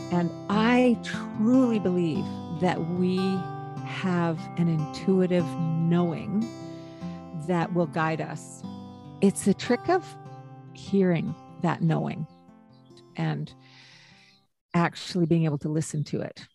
And I truly believe that we have an intuitive knowing that will guide us. It's the trick of hearing that knowing and actually being able to listen to it.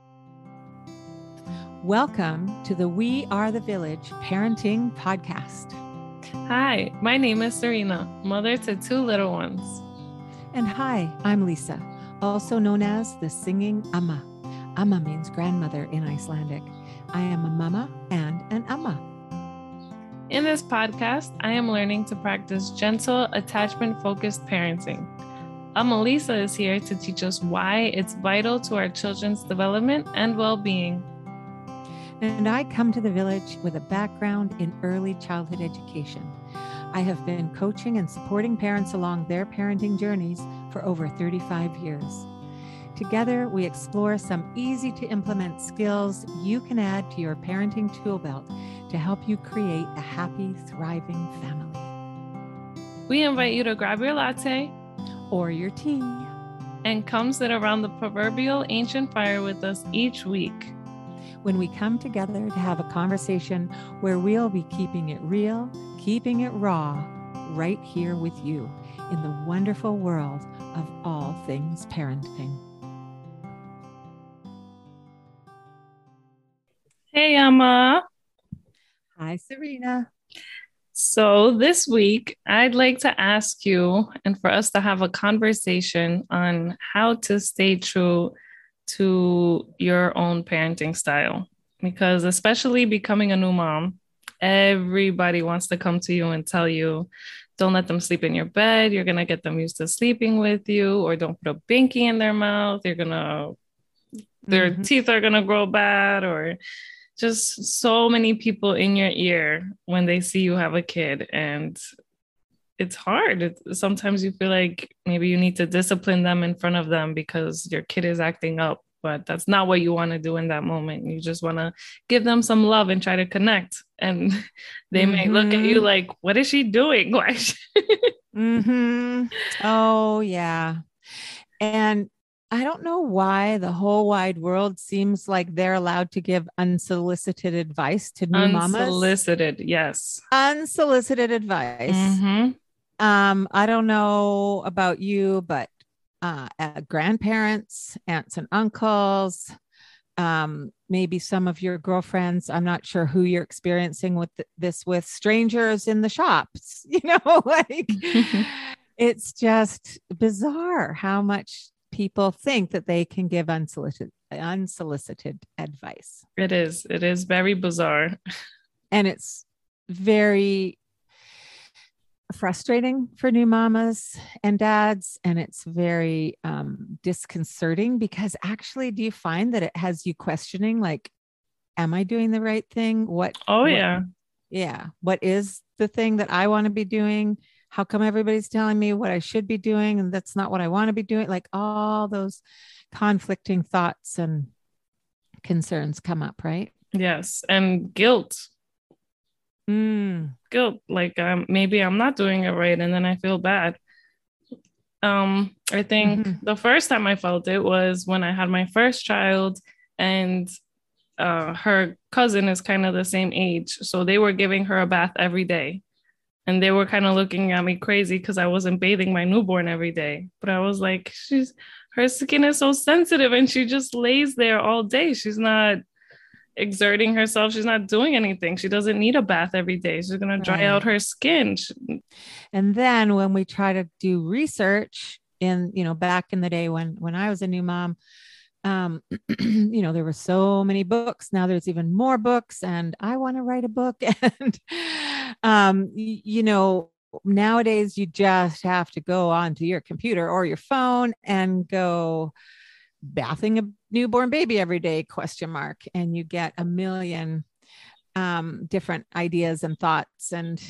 Welcome to the We Are the Village Parenting Podcast. Hi, my name is Serena, mother to 2 little ones. And hi, I'm Lisa, also known as the Singing Amma. Amma means grandmother in Icelandic. I am a mama and an amma. In this podcast, I am learning to practice gentle, attachment-focused parenting. Amma Lisa is here to teach us why it's vital to our children's development and well-being. And I come to the village with a background in early childhood education. I have been coaching and supporting parents along their parenting journeys for over 35 years. Together, we explore some easy to implement skills you can add to your parenting tool belt to help you create a happy, thriving family. We invite you to grab your latte or your tea and come sit around the proverbial ancient fire with us each week. When we come together to have a conversation where we'll be keeping it real, keeping it raw, right here with you in the wonderful world of all things parenting. Hey, Amma. Hi, Serena. So this week, I'd like to ask you and for us to have a conversation on how to stay true to your own parenting style, because especially becoming a new mom, everybody wants to come to you and tell you, don't let them sleep in your bed. You're going to get them used to sleeping with you, or don't put a binky in their mouth. Their teeth are going to grow bad, or just so many people in your ear when they see you have a kid. And it's hard. Sometimes you feel like maybe you need to discipline them in front of them because your kid is acting up, but that's not what you want to do in that moment. You just want to give them some love and try to connect. And they may look at you like, what is she doing? Why? Oh, yeah. And I don't know why the whole wide world seems like they're allowed to give unsolicited advice to new mamas. Unsolicited, yes. Unsolicited advice. I don't know about you, but grandparents, aunts and uncles, maybe some of your girlfriends, I'm not sure who you're experiencing with this with, strangers in the shops, it's just bizarre how much people think that they can give unsolicited advice. It is very bizarre. And it's very frustrating for new mamas and dads. And it's very disconcerting because actually, do you find that it has you questioning, like, am I doing the right thing? Yeah. What is the thing that I want to be doing? How come everybody's telling me what I should be doing? And that's not what I want to be doing. Like all those conflicting thoughts and concerns come up, right? Yes. And guilt. Guilt, like maybe I'm not doing it right, and then I feel bad. I think the first time I felt it was when I had my first child, and her cousin is kind of the same age, so they were giving her a bath every day, and they were kind of looking at me crazy because I wasn't bathing my newborn every day. But I was like, her skin is so sensitive, and she just lays there all day. She's not exerting herself. She's not doing anything. She doesn't need a bath every day. She's going to dry out her skin. And then when we try to do research back in the day when I was a new mom, there were so many books. Now there's even more books, and I want to write a book. And, nowadays you just have to go onto your computer or your phone and go bathing a newborn baby every day, ? And you get a million different ideas and thoughts. And,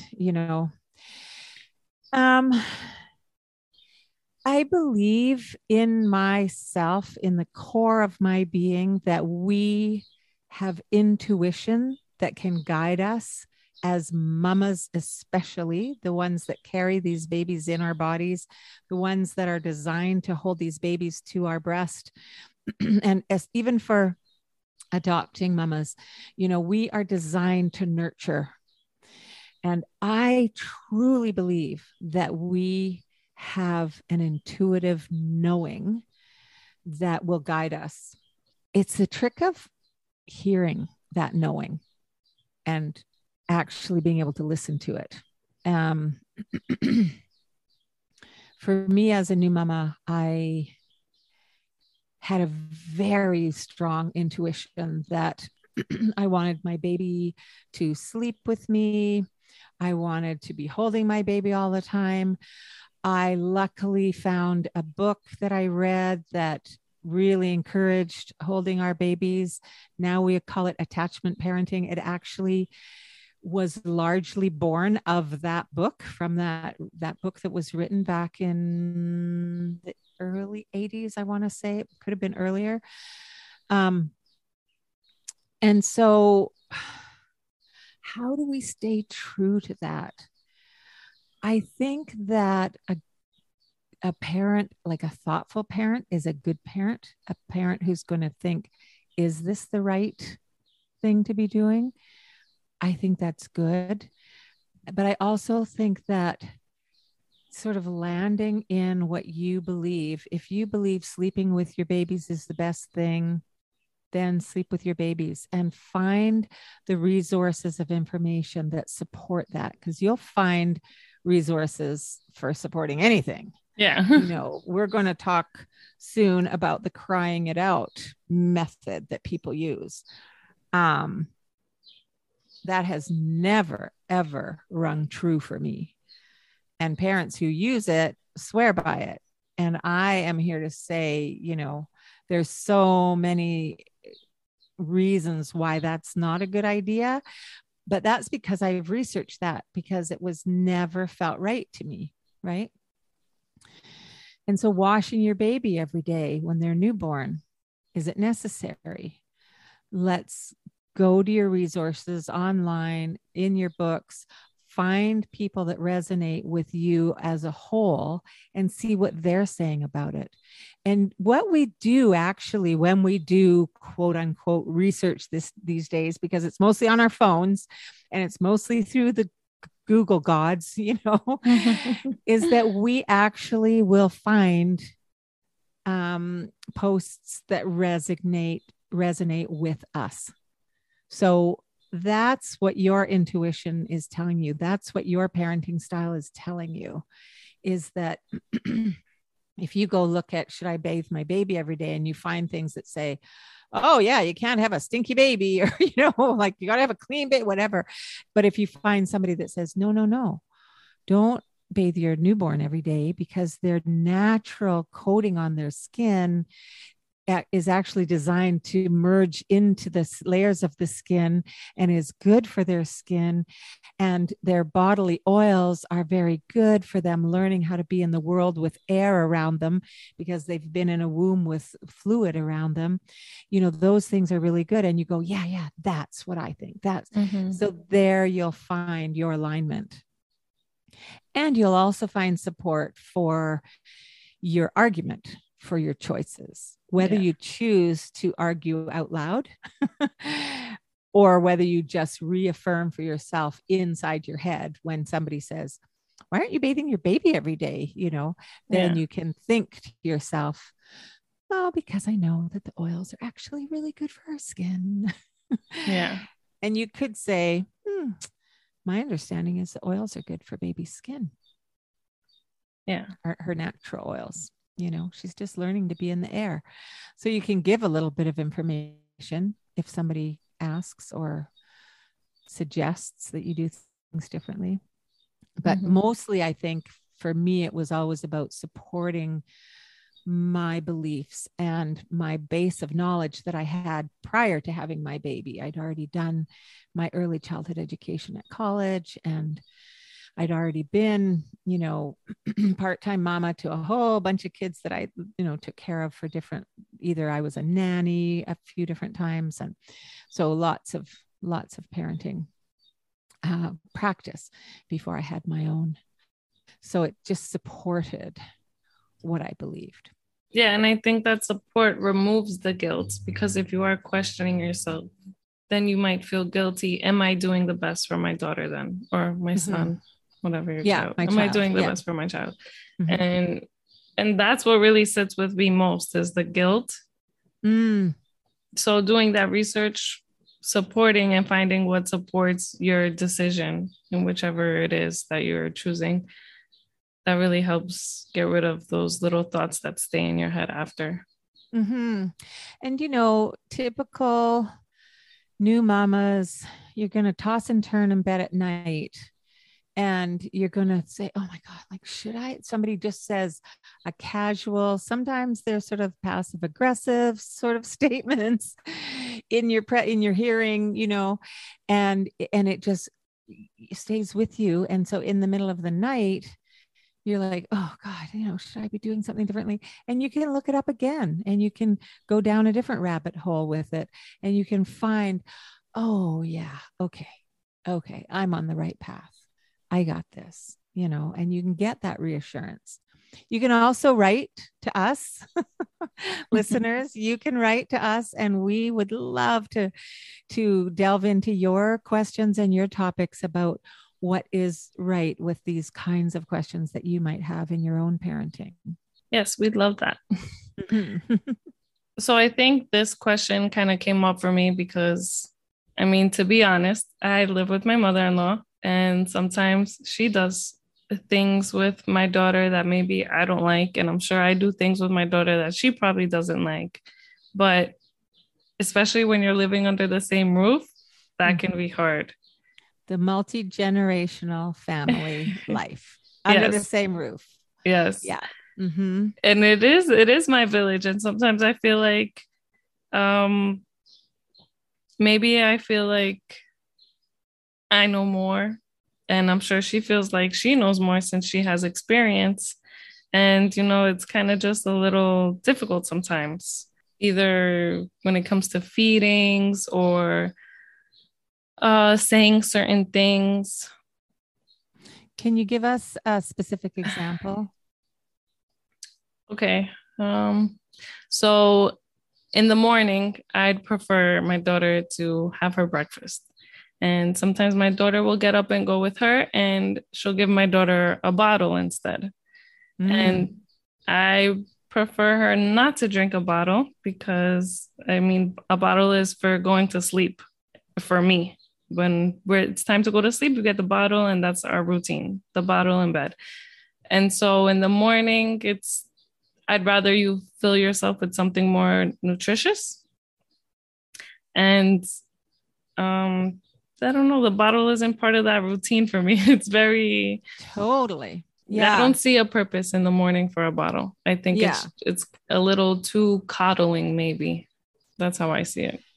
I believe in myself, in the core of my being, that we have intuition that can guide us as mamas, especially the ones that carry these babies in our bodies, the ones that are designed to hold these babies to our breast. And as even for adopting mamas, we are designed to nurture. And I truly believe that we have an intuitive knowing that will guide us. It's the trick of hearing that knowing and actually being able to listen to it. For me as a new mama, I had a very strong intuition that I wanted my baby to sleep with me. I wanted to be holding my baby all the time. I luckily found a book that I read that really encouraged holding our babies. Now we call it attachment parenting. It actually was largely born of that book, from that book that was written back in the early 80s. I want to say it could have been earlier. And so how do we stay true to that? I think that a parent, like a thoughtful parent, is a good parent, a parent who's going to think, is this the right thing to be doing? I think that's good. But I also think that sort of landing in what you believe, if you believe sleeping with your babies is the best thing, then sleep with your babies and find the resources of information that support that, because you'll find resources for supporting anything. Yeah. We're going to talk soon about the crying it out method that people use. That has never, ever rung true for me. And parents who use it swear by it. And I am here to say, there's so many reasons why that's not a good idea. But that's because I've researched that, because it was never felt right to me. Right. And so washing your baby every day when they're newborn, is it necessary? Let's go to your resources online, in your books, find people that resonate with you as a whole and see what they're saying about it. And what we do actually, when we do quote unquote research these days, because it's mostly on our phones and it's mostly through the Google gods, is that we actually will find posts that resonate with us. So that's what your intuition is telling you. That's what your parenting style is telling you, is that if you go look at, should I bathe my baby every day? And you find things that say, oh yeah, you can't have a stinky baby, or, like you got to have a clean baby, whatever. But if you find somebody that says, no, don't bathe your newborn every day, because their natural coating on their skin is actually designed to merge into the layers of the skin and is good for their skin. And their bodily oils are very good for them learning how to be in the world with air around them, because they've been in a womb with fluid around them. Those things are really good. And you go, yeah, that's what I think. So there you'll find your alignment. And you'll also find support for your argument, for your choices, whether you choose to argue out loud or whether you just reaffirm for yourself inside your head when somebody says, why aren't you bathing your baby every day? Then you can think to yourself, oh, because I know that the oils are actually really good for our skin. Yeah. And you could say, my understanding is the oils are good for baby's skin. Yeah. Her natural oils. She's just learning to be in the air. So you can give a little bit of information if somebody asks or suggests that you do things differently. But mostly, I think for me, it was always about supporting my beliefs and my base of knowledge that I had prior to having my baby. I'd already done my early childhood education at college, and I'd already been, part-time mama to a whole bunch of kids that I, took care of for different, either I was a nanny a few different times. And so lots of parenting practice before I had my own. So it just supported what I believed. Yeah. And I think that support removes the guilt, because if you are questioning yourself, then you might feel guilty. Am I doing the best for my daughter then? Or my son, whatever your child. Am I doing the best for my child? And that's what really sits with me most, is the guilt. So doing that research, supporting and finding what supports your decision in whichever it is that you're choosing, that really helps get rid of those little thoughts that stay in your head after. And, typical new mamas, you're going to toss and turn in bed at night. And you're going to say, oh my God, like, should I? Somebody just says a casual, sometimes they're sort of passive aggressive sort of statements in your hearing, and it just stays with you. And so in the middle of the night, you're like, oh God, should I be doing something differently? And you can look it up again, and you can go down a different rabbit hole with it, and you can find, oh yeah, okay, I'm on the right path. I got this, and you can get that reassurance. You can also write to us, listeners. You can write to us, and we would love to delve into your questions and your topics about what is right with these kinds of questions that you might have in your own parenting. Yes, we'd love that. So I think this question kind of came up for me because, to be honest, I live with my mother-in-law, and sometimes she does things with my daughter that maybe I don't like. And I'm sure I do things with my daughter that she probably doesn't like. But especially when you're living under the same roof, that can be hard. The multi-generational family life under the same roof. Yes. Yeah. And it is my village. And sometimes I feel like, maybe I feel like I know more, and I'm sure she feels like she knows more since she has experience. And, it's kind of just a little difficult sometimes, either when it comes to feedings or saying certain things. Can you give us a specific example? Okay. So in the morning, I'd prefer my daughter to have her breakfast. And sometimes my daughter will get up and go with her, and she'll give my daughter a bottle instead. And I prefer her not to drink a bottle, because a bottle is for going to sleep for me. When it's time to go to sleep, you get the bottle, and that's our routine, the bottle in bed. And so in the morning, I'd rather you fill yourself with something more nutritious. And I don't know, the bottle isn't part of that routine for me. It's very... Totally. Yeah. I don't see a purpose in the morning for a bottle. I think it's a little too coddling, maybe. That's how I see it.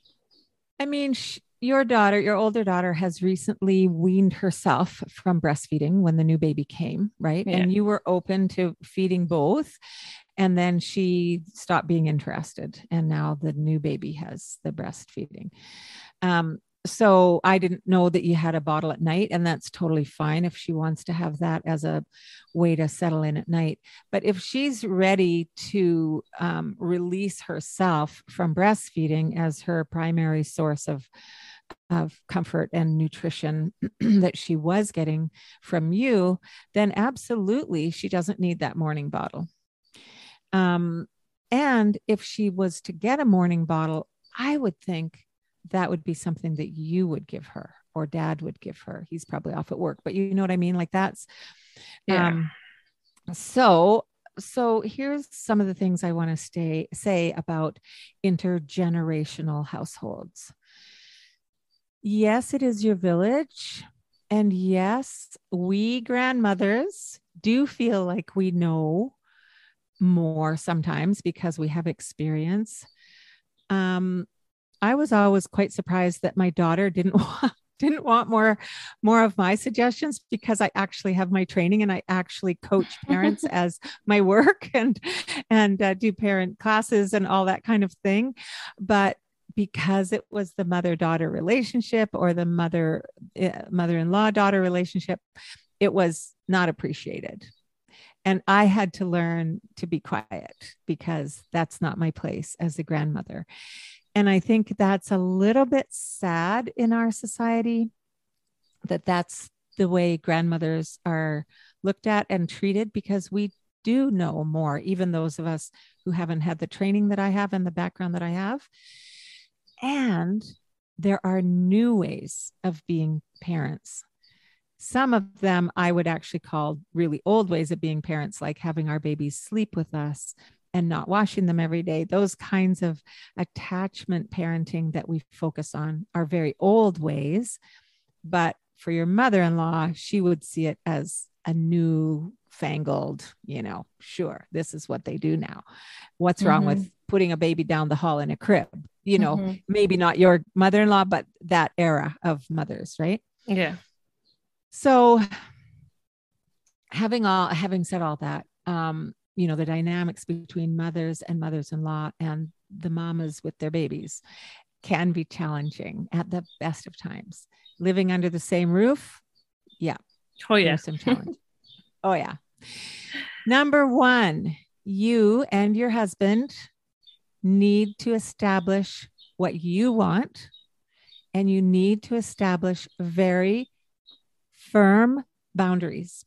Your older daughter has recently weaned herself from breastfeeding when the new baby came, right? Yeah. And you were open to feeding both. And then she stopped being interested. And now the new baby has the breastfeeding. So I didn't know that you had a bottle at night, and that's totally fine if she wants to have that as a way to settle in at night. But if she's ready to release herself from breastfeeding as her primary source of comfort and nutrition that she was getting from you, then absolutely she doesn't need that morning bottle. And if she was to get a morning bottle, I would think that would be something that you would give her, or dad would give her. He's probably off at work, but you know what I mean? Like that's, so here's some of the things I want to say about intergenerational households. Yes, it is your village. And yes, we grandmothers do feel like we know more sometimes because we have experience. I was always quite surprised that my daughter didn't want more of my suggestions, because I actually have my training and I actually coach parents as my work and do parent classes and all that kind of thing. But because it was the mother-daughter relationship or the mother-in-law daughter relationship, it was not appreciated. And I had to learn to be quiet because that's not my place as a grandmother. And I think that's a little bit sad in our society, that that's the way grandmothers are looked at and treated, because we do know more, even those of us who haven't had the training that I have and the background that I have. And there are new ways of being parents. Some of them I would actually call really old ways of being parents, like having our babies sleep with us and not washing them every day. Those kinds of attachment parenting that we focus on are very old ways. But for your mother-in-law, she would see it as a new fangled, sure, this is what they do now. What's wrong with putting a baby down the hall in a crib? Maybe not your mother-in-law, but that era of mothers, right? Yeah. So having said all that, the dynamics between mothers and mothers-in-law and the mamas with their babies can be challenging at the best of times. Living under the same roof. Yeah. Oh, yeah. There's some challenge. Oh, yeah. Number one, you and your husband need to establish what you want, and you need to establish very firm boundaries.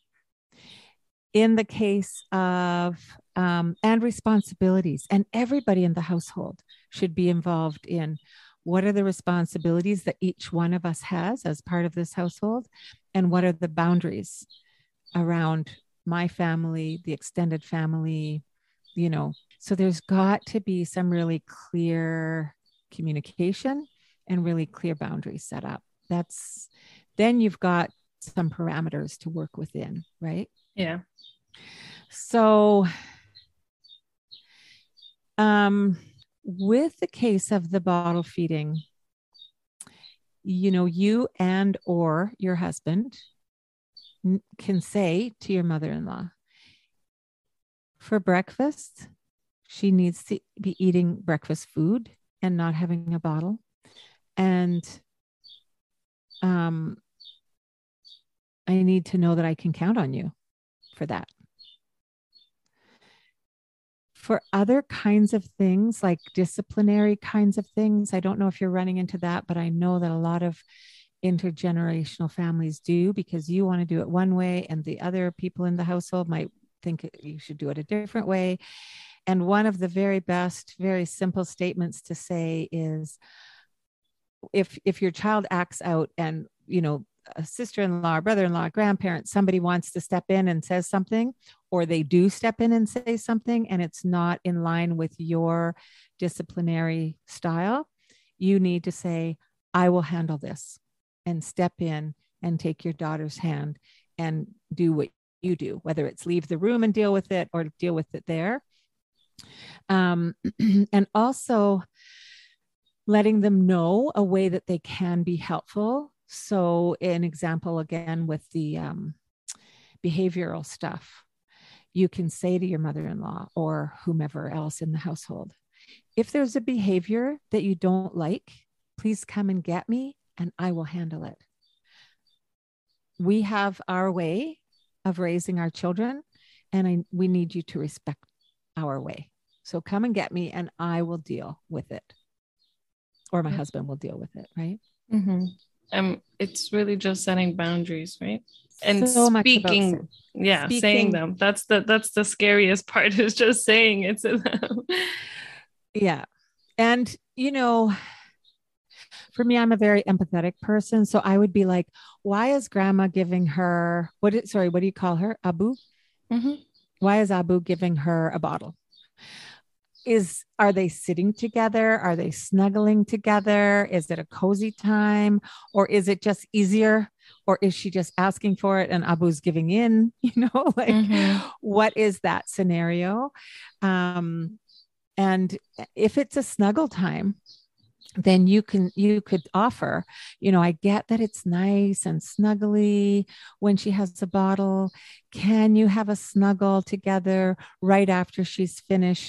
In the case of, and responsibilities, and everybody in the household should be involved in what are the responsibilities that each one of us has as part of this household, and what are the boundaries around my family, the extended family, so there's got to be some really clear communication and really clear boundaries set up. Then you've got some parameters to work within, right? Yeah. So, with the case of the bottle feeding, you and or your husband can say to your mother-in-law, for breakfast, she needs to be eating breakfast food and not having a bottle. And I need to know that I can count on you for that. For other kinds of things, like disciplinary kinds of things, I don't know if you're running into that, but I know that a lot of intergenerational families do, because you want to do it one way and the other people in the household might think you should do it a different way. And one of the very best, very simple statements to say is, if your child acts out and, a sister-in-law, brother-in-law, grandparent, somebody wants to step in and says something, or they do step in and say something, and it's not in line with your disciplinary style, you need to say, I will handle this, and step in and take your daughter's hand and do what you do, whether it's leave the room and deal with it or deal with it there. And also letting them know a way that they can be helpful. So an example, again, with the behavioral stuff, you can say to your mother-in-law or whomever else in the household, if there's a behavior that you don't like, please come and get me and I will handle it. We have our way of raising our children, and we need you to respect our way. So come and get me and I will deal with it. Or my husband will deal with it, right? Mm-hmm. It's really just setting boundaries, right? And so speaking, saying them. That's the scariest part, is just saying it to them. Yeah. And, for me, I'm a very empathetic person. So I would be like, why is grandma giving her, what do you call her? Abu? Mm-hmm. Why is Abu giving her a bottle? Are they sitting together? Are they snuggling together? Is it a cozy time? Or is it just easier? Or is she just asking for it and Abu's giving in? What is that scenario? And if it's a snuggle time, then you could offer, I get that it's nice and snuggly when she has a bottle. Can you have a snuggle together right after she's finished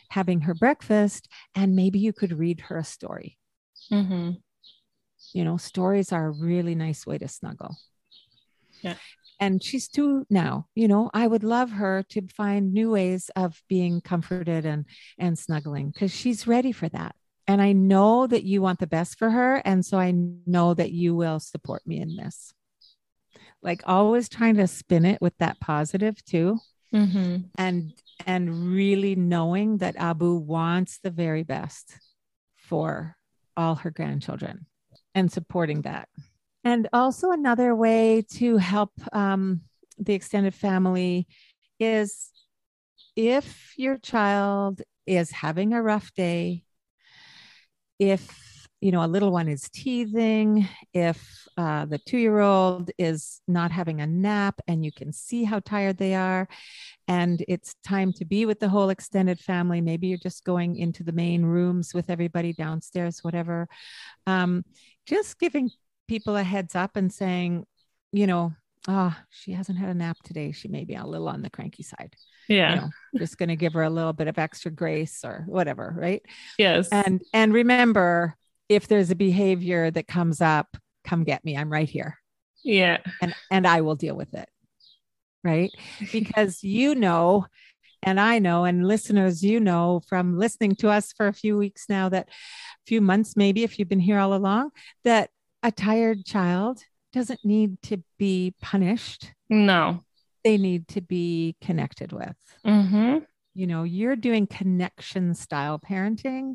having her breakfast, and maybe you could read her a story. Mm-hmm. You know, stories are a really nice way to snuggle. Yeah. And she's 2 now. You know, I would love her to find new ways of being comforted and snuggling, because she's ready for that. And I know that you want the best for her. And so I know that you will support me in this. Like, always trying to spin it with that positive too. Mm-hmm. And really knowing that Abu wants the very best for all her grandchildren, and supporting that. And also another way to help the extended family is, if your child is having a rough day, if you know a little one is teething, if the 2-year-old is not having a nap and you can see how tired they are, and it's time to be with the whole extended family, maybe you're just going into the main rooms with everybody downstairs, whatever, just giving people a heads up and saying, you know, she hasn't had a nap today, she may be a little on the cranky side. Yeah. You know, just going to give her a little bit of extra grace or whatever, right? Yes. And remember, if there's a behavior that comes up, come get me, I'm right here. Yeah. And I will deal with it, right? Because you know, and I know, and listeners, you know, from listening to us for a few weeks now, that few months, maybe, if you've been here all along, that a tired child doesn't need to be punished. No. They need to be connected with. Mm-hmm. You know, you're doing connection style parenting,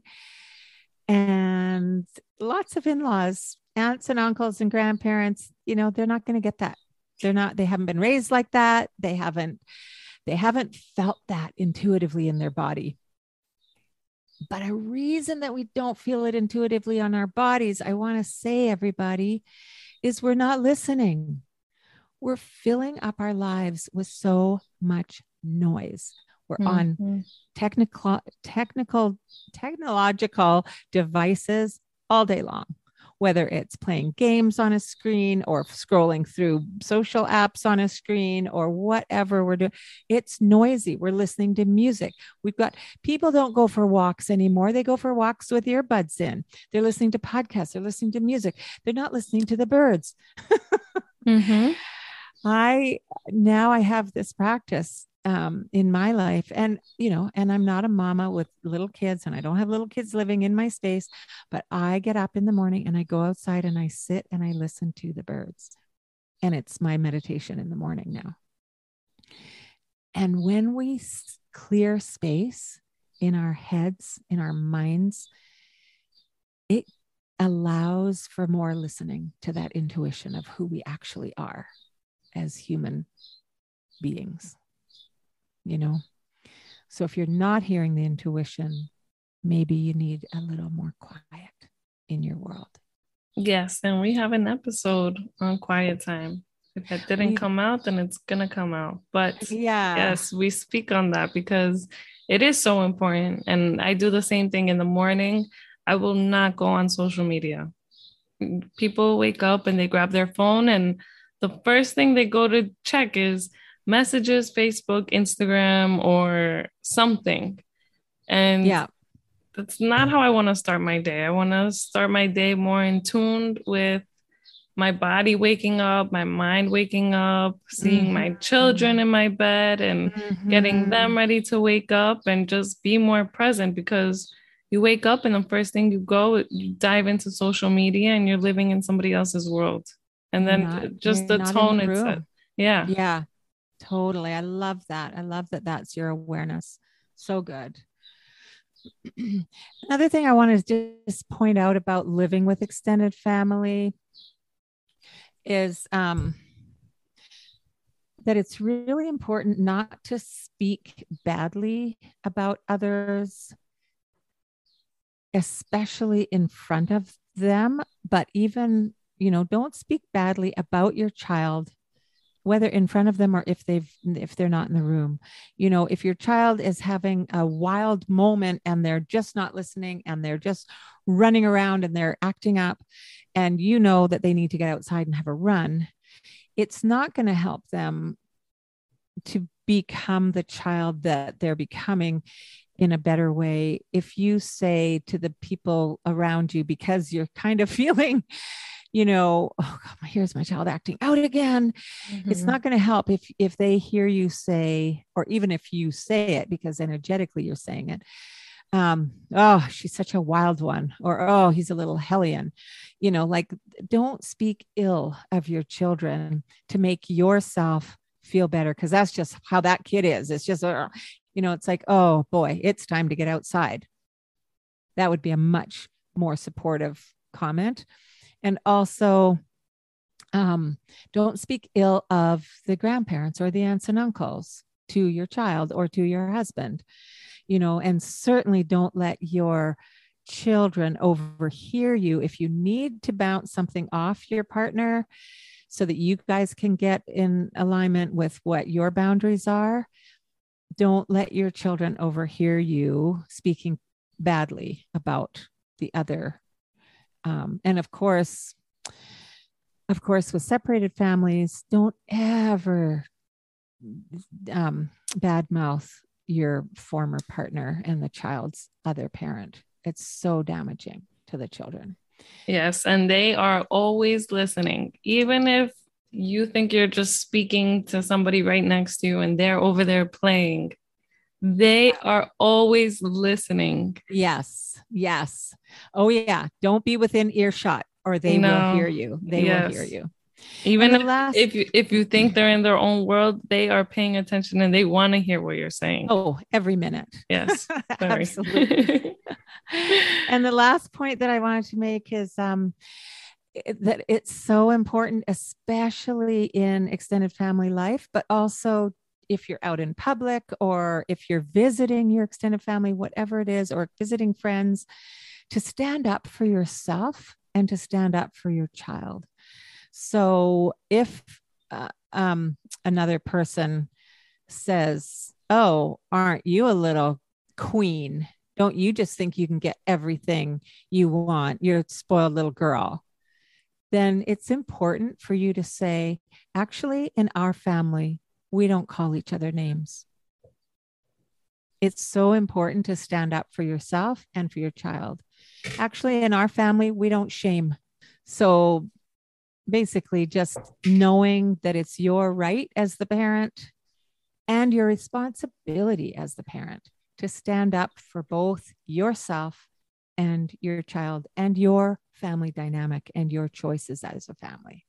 and lots of in-laws, aunts and uncles and grandparents, you know, they're not going to get that. They haven't been raised like that. They haven't felt that intuitively in their body. But a reason that we don't feel it intuitively on our bodies, I want to say, everybody, is we're not listening. We're filling up our lives with so much noise. We're on technological devices all day long, whether it's playing games on a screen or scrolling through social apps on a screen or whatever we're doing. It's noisy. We're listening to music. We've got people don't go for walks anymore. They go for walks with earbuds in. They're listening to podcasts. They're listening to music. They're not listening to the birds. Mm-hmm. I have this practice in my life, and you know, and I'm not a mama with little kids, and I don't have little kids living in my space, but I get up in the morning and I go outside and I sit and I listen to the birds, and it's my meditation in the morning now. And when we clear space in our heads, in our minds, it allows for more listening to that intuition of who we actually are as human beings, you know? So if you're not hearing the intuition, maybe you need a little more quiet in your world. Yes. And we have an episode on quiet time. If that didn't come out, then it's going to come out. But yes, we speak on that because it is so important. And I do the same thing in the morning. I will not go on social media. People wake up and they grab their phone, and the first thing they go to check is messages, Facebook, Instagram, or something. And that's not how I want to start my day. I want to start my day more in tune with my body waking up, my mind waking up, seeing my children in my bed and getting them ready to wake up, and just be more present, because you wake up and the first thing you dive into social media and you're living in somebody else's world. And then just the tone it's Yeah, totally. I love that. I love that that's your awareness. So good. Another thing I want to just point out about living with extended family is that it's really important not to speak badly about others, especially in front of them, but even, you know, don't speak badly about your child, whether in front of them or if they're not in the room. You know, if your child is having a wild moment and they're just not listening and they're just running around and they're acting up, and you know that they need to get outside and have a run, it's not going to help them to become the child that they're becoming in a better way if you say to the people around you, because you're kind of feeling, oh God, here's my child acting out again. It's not going to help if they hear you say, or even if you say it, because energetically you're saying it. Oh, she's such a wild one, or, oh, he's a little hellion, like, don't speak ill of your children to make yourself feel better. Cause that's just how that kid is. It's just, it's like, oh boy, it's time to get outside. That would be a much more supportive comment. And also, don't speak ill of the grandparents or the aunts and uncles to your child or to your husband, and certainly don't let your children overhear you. If you need to bounce something off your partner so that you guys can get in alignment with what your boundaries are, don't let your children overhear you speaking badly about the other. And of course, with separated families, don't ever badmouth your former partner and the child's other parent. It's so damaging to the children. Yes, and they are always listening. Even if you think you're just speaking to somebody right next to you and they're over there playing, they are always listening. Yes. Oh yeah. Don't be within earshot or they will hear you. They will hear you. Even if you think they're in their own world, they are paying attention and they want to hear what you're saying. Oh, every minute. Yes. Absolutely. And the last point that I wanted to make is that it's so important, especially in extended family life, but also if you're out in public or if you're visiting your extended family, whatever it is, or visiting friends, to stand up for yourself and to stand up for your child. So if another person says, oh, aren't you a little queen? Don't you just think you can get everything you want? You're a spoiled little girl. Then it's important for you to say, actually, in our family, we don't call each other names. It's so important to stand up for yourself and for your child. Actually, in our family, we don't shame. So basically just knowing that it's your right as the parent and your responsibility as the parent to stand up for both yourself and your child and your family dynamic and your choices as a family.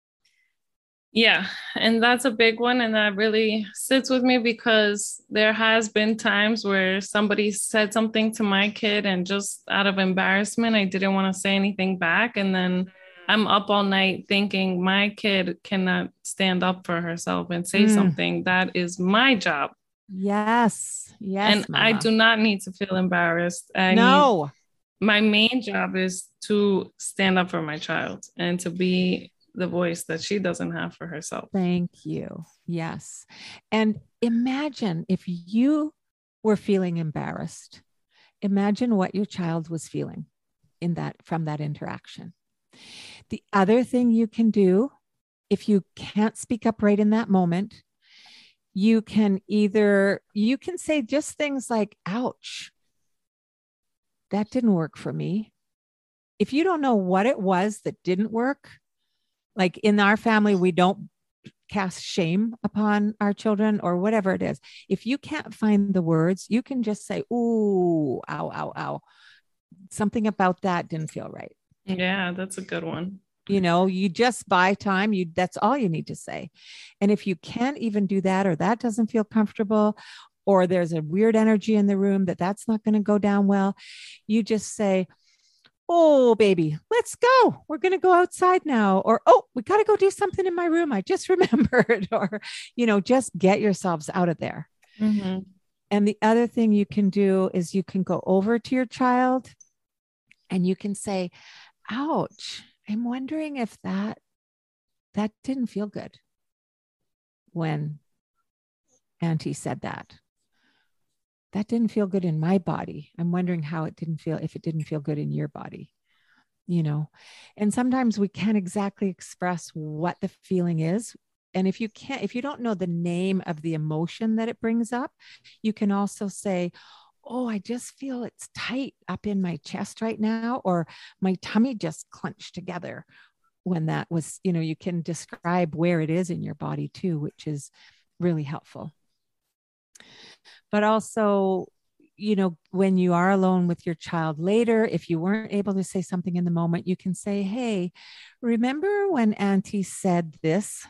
Yeah, and that's a big one. And that really sits with me because there has been times where somebody said something to my kid and just out of embarrassment, I didn't want to say anything back. And then I'm up all night thinking my kid cannot stand up for herself and say something. That is my job. Yes. And Mama. I do not need to feel embarrassed. My main job is to stand up for my child and to be the voice that she doesn't have for herself. Thank you. Yes. And imagine if you were feeling embarrassed, imagine what your child was feeling from that interaction. The other thing you can do, if you can't speak up right in that moment, you can say just things like, ouch, that didn't work for me. If you don't know what it was that didn't work, like in our family, we don't cast shame upon our children or whatever it is. If you can't find the words, you can just say, ooh, ow, ow, ow. Something about that didn't feel right. Yeah, that's a good one. You just buy time. That's all you need to say. And if you can't even do that, or that doesn't feel comfortable, or there's a weird energy in the room that's not going to go down well, you just say, oh, baby, let's go. We're going to go outside now. Or, oh, we got to go do something in my room. I just remembered. Or, just get yourselves out of there. Mm-hmm. And the other thing you can do is you can go over to your child and you can say, ouch, I'm wondering if that didn't feel good when Auntie said that. That didn't feel good in my body. I'm wondering if it didn't feel good in your body, and sometimes we can't exactly express what the feeling is. And if you don't know the name of the emotion that it brings up, you can also say, oh, I just feel it's tight up in my chest right now, or my tummy just clenched together when that was, you can describe where it is in your body too, which is really helpful. But also, when you are alone with your child later, if you weren't able to say something in the moment, you can say, hey, remember when Auntie said this?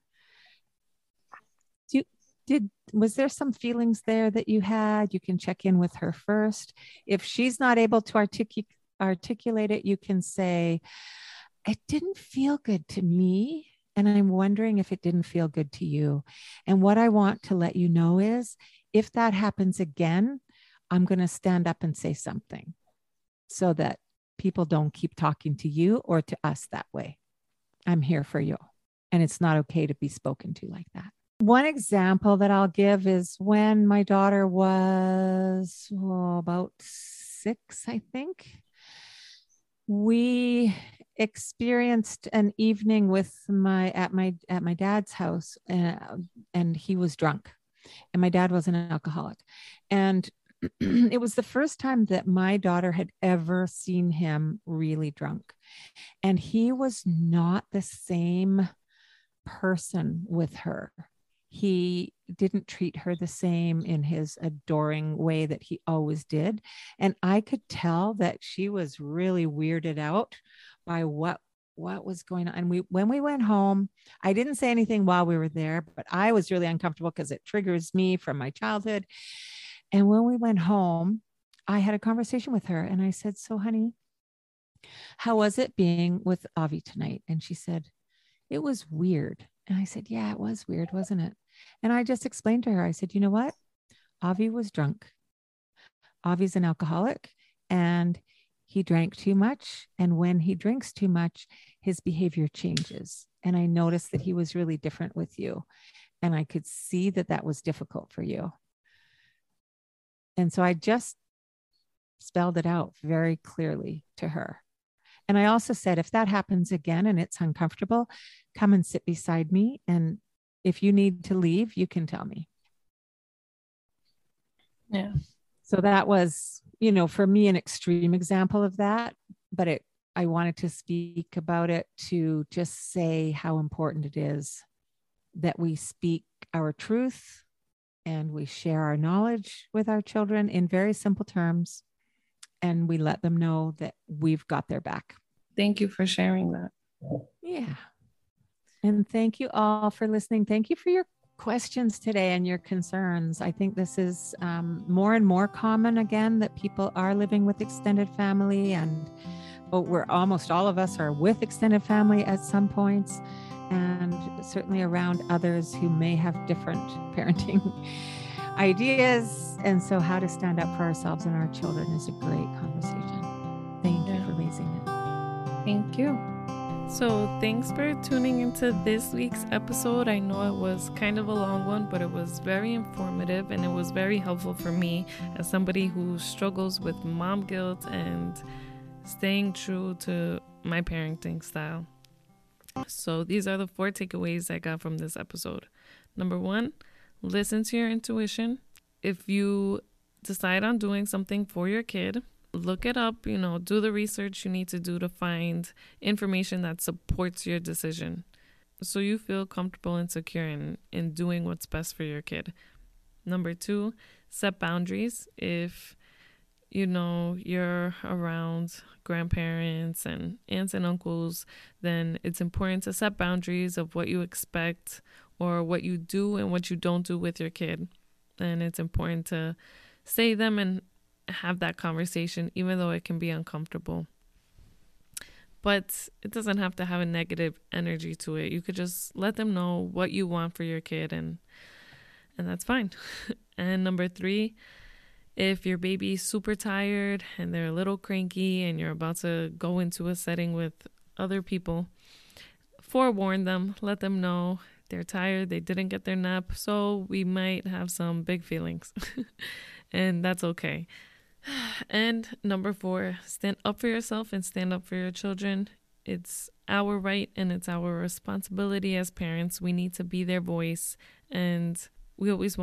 Was there some feelings there that you had? You can check in with her first. If she's not able to articulate it, you can say, it didn't feel good to me. And I'm wondering if it didn't feel good to you. And what I want to let you know is if that happens again, I'm going to stand up and say something so that people don't keep talking to you or to us that way. I'm here for you. And it's not okay to be spoken to like that. One example that I'll give is when my daughter was about 6, I think. We experienced an evening at my dad's house, and he was drunk, and my dad was an alcoholic, and it was the first time that my daughter had ever seen him really drunk, and he was not the same person with her. He didn't treat her the same in his adoring way that he always did. And I could tell that she was really weirded out by what was going on. And when we went home, I didn't say anything while we were there, but I was really uncomfortable because it triggers me from my childhood. And when we went home, I had a conversation with her and I said, so honey, how was it being with Avi tonight? And she said, it was weird. And I said, yeah, it was weird, wasn't it? And I just explained to her, I said, you know what? Avi was drunk. Avi's an alcoholic and he drank too much. And when he drinks too much, his behavior changes. And I noticed that he was really different with you. And I could see that that was difficult for you. And so I just spelled it out very clearly to her. And I also said, if that happens again and it's uncomfortable, come and sit beside me. And if you need to leave, you can tell me. Yeah. So that was, for me, an extreme example of that. But I wanted to speak about it to just say how important it is that we speak our truth and we share our knowledge with our children in very simple terms. And we let them know that we've got their back. Thank you for sharing that. Yeah. And thank you all for listening. Thank you for your questions today and your concerns. I think this is more and more common again, that people are living with extended family, and we're almost all of us are with extended family at some points, and certainly around others who may have different parenting ideas. And so how to stand up for ourselves and our children is a great conversation. Thank you for raising it. Thank you. So thanks for tuning into this week's episode. I know it was kind of a long one, but it was very informative and it was very helpful for me as somebody who struggles with mom guilt and staying true to my parenting style. So these are the 4 takeaways I got from this episode. Number 1, listen to your intuition. If you decide on doing something for your kid, look it up, do the research you need to do to find information that supports your decision so you feel comfortable and secure in doing what's best for your kid. Number 2, set boundaries. If you're around grandparents and aunts and uncles, then it's important to set boundaries of what you expect or what you do and what you don't do with your kid. And it's important to say them and have that conversation, even though it can be uncomfortable. But it doesn't have to have a negative energy to it. You could just let them know what you want for your kid, and that's fine. And number 3, if your baby's super tired and they're a little cranky and you're about to go into a setting with other people, forewarn them, let them know they're tired, they didn't get their nap, so we might have some big feelings. And that's okay. And number 4, stand up for yourself and stand up for your children. It's our right and it's our responsibility as parents. We need to be their voice, and we always want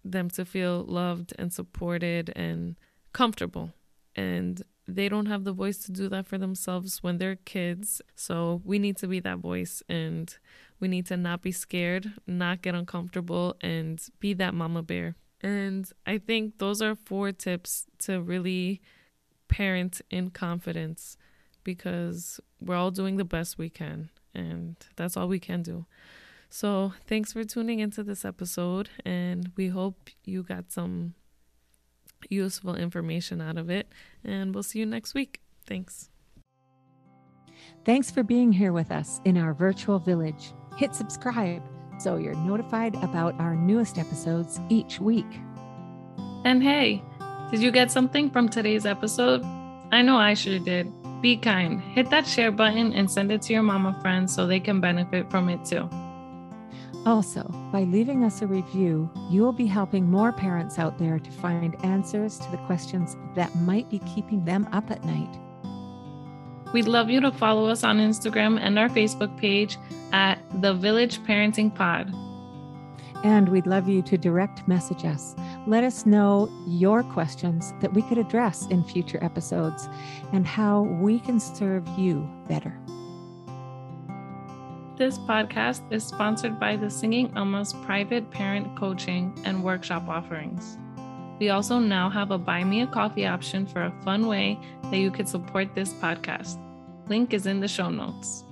them to feel loved and supported and comfortable. And they don't have the voice to do that for themselves when they're kids. So we need to be that voice, and we need to not be scared, not get uncomfortable, and be that mama bear. And I think those are 4 tips to really parent in confidence, because we're all doing the best we can, and that's all we can do. So thanks for tuning into this episode, and we hope you got some useful information out of it, and we'll see you next week. Thanks. Thanks for being here with us in our virtual village. Hit subscribe so you're notified about our newest episodes each week. And hey, did you get something from today's episode? I know I sure did. Be kind. Hit that share button and send it to your mama friends so they can benefit from it too. Also, by leaving us a review, you will be helping more parents out there to find answers to the questions that might be keeping them up at night. We'd love you to follow us on Instagram and our Facebook page at The Village Parenting Pod. And we'd love you to direct message us. Let us know your questions that we could address in future episodes and how we can serve you better. This podcast is sponsored by the Singing Alma's private parent coaching and workshop offerings. We also now have a Buy Me a Coffee option for a fun way that you could support this podcast. Link is in the show notes.